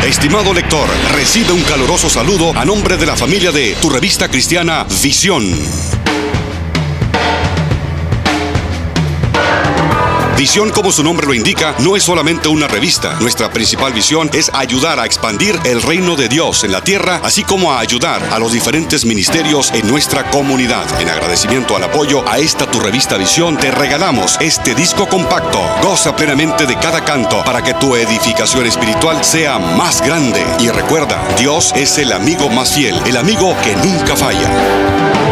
Estimado lector, recibe un caluroso saludo a nombre de la familia de tu revista cristiana Visión. Visión, como su nombre lo indica, no es solamente una revista. Nuestra principal visión es ayudar a expandir el reino de Dios en la tierra, así como a ayudar a los diferentes ministerios en nuestra comunidad. En agradecimiento al apoyo a esta tu revista Visión, te regalamos este disco compacto. Goza plenamente de cada canto para que tu edificación espiritual sea más grande. Y recuerda, Dios es el amigo más fiel, el amigo que nunca falla.